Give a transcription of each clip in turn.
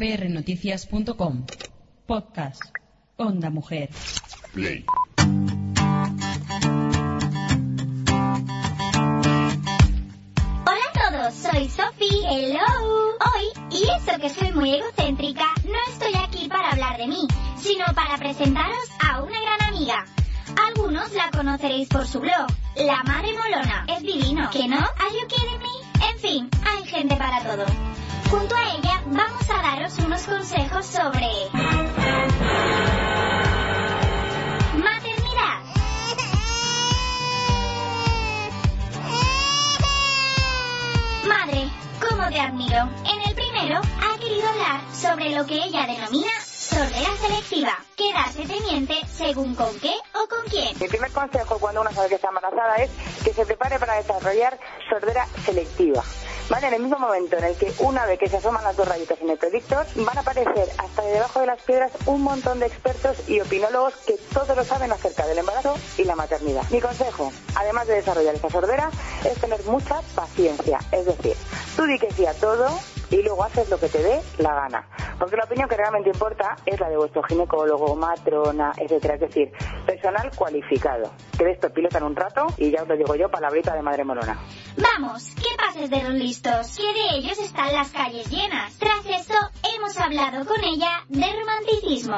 prnoticias.com. Podcast. Onda Mujer. Play. Hola a todos, soy Sophie. Hello. Hoy, y eso que soy muy egocéntrica, no estoy aquí para hablar de mí, sino para presentaros a una gran amiga. Algunos la conoceréis por su blog, La Madre Molona. Es divino, ¿que no? ¿Are you kidding me? En fin, hay gente para todo. Junto a ella vamos a daros unos consejos sobre maternidad. Madre, ¿cómo te admiro? En el primero ha querido hablar sobre lo que ella denomina sordera selectiva, quedarse teniente según con qué o con quién. Mi primer consejo cuando una sabe que está embarazada es que se prepare para desarrollar sordera selectiva. ¿Vale? En el mismo momento en el que una vez que se asoman las dos rayitas en el predictor, van a aparecer hasta debajo de las piedras un montón de expertos y opinólogos que todo lo saben acerca del embarazo y la maternidad. Mi consejo, además de desarrollar esta sordera, es tener mucha paciencia. Es decir, tú di que sí a todo y luego haces lo que te dé la gana. Porque la opinión que realmente importa es la de vuestro ginecólogo, matrona, etcétera. Es decir, personal cualificado. Que de esto pilotan un rato y ya os lo digo yo, palabrita de Madre Molona. Vamos, que pases de los listos, que de ellos están las calles llenas. Tras esto, hemos hablado con ella de romanticismo.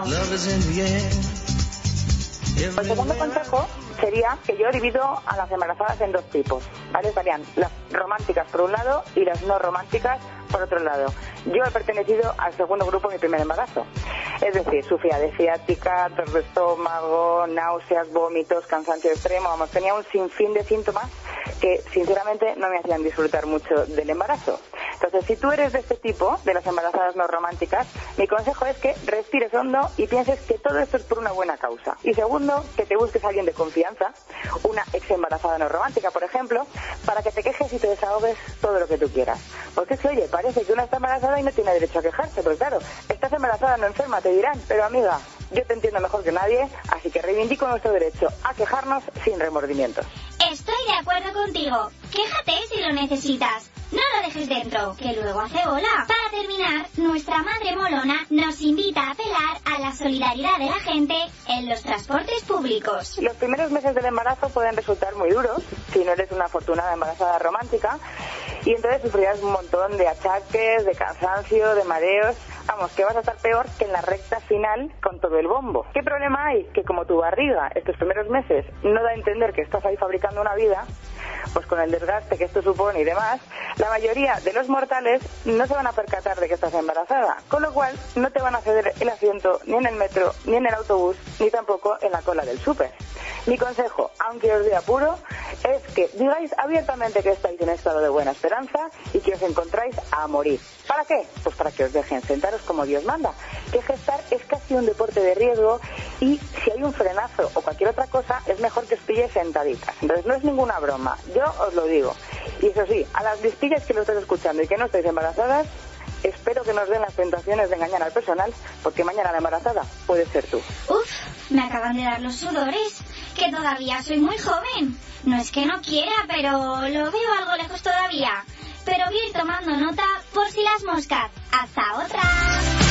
El segundo consejo sería que yo divido a las embarazadas en dos tipos, ¿vale? Estarían las románticas por un lado y las no románticas por otro lado. Yo he pertenecido al segundo grupo en mi primer embarazo. Es decir, sufría de ciática, dolor de estómago, náuseas, vómitos, cansancio extremo. Vamos, tenía un sinfín de síntomas que sinceramente no me hacían disfrutar mucho del embarazo. Entonces, si tú eres de este tipo, de las embarazadas no románticas, mi consejo es que respires hondo y pienses que todo esto es por una buena causa. Y segundo, que te busques a alguien de confianza, una ex embarazada no romántica, por ejemplo, para que te quejes y te desahogues todo lo que tú quieras. Porque es que, oye, parece que una está embarazada y no tiene derecho a quejarse, pero claro, estás embarazada, no enferma, te dirán. Pero amiga, yo te entiendo mejor que nadie, así que reivindico nuestro derecho a quejarnos sin remordimientos. Estoy de acuerdo contigo. Quéjate si lo necesitas. No lo dejes dentro, que luego hace bola. Para terminar, nuestra Madre Molona nos invita a apelar a la solidaridad de la gente en los transportes públicos. Los primeros meses del embarazo pueden resultar muy duros, si no eres una afortunada embarazada romántica, y entonces sufrirás un montón de achaques, de cansancio, de mareos. Vamos, que vas a estar peor que en la recta final con todo el bombo. ¿Qué problema hay? Que como tu barriga estos primeros meses no da a entender que estás ahí fabricando una vida, pues con el desgaste que esto supone y demás, la mayoría de los mortales no se van a percatar de que estás embarazada, con lo cual no te van a ceder el asiento ni en el metro, ni en el autobús, ni tampoco en la cola del súper. Mi consejo, aunque os dé apuro, es que digáis abiertamente que estáis en estado de buena esperanza y que os encontráis a morir. ¿Para qué? Pues para que os dejen sentaros como Dios manda. Que gestar es casi un deporte de riesgo y si hay un frenazo o cualquier otra cosa, es mejor que os pille sentaditas. Entonces no es ninguna broma, yo os lo digo. Y eso sí, a las listillas que lo estáis escuchando y que no estáis embarazadas, espero que nos den las tentaciones de engañar al personal, porque mañana la embarazada puede ser tú. Uf, me acaban de dar los sudores, que todavía soy muy joven. No es que no quiera, pero lo veo algo lejos todavía. Pero voy a ir tomando nota por si las moscas. ¡Hasta otra!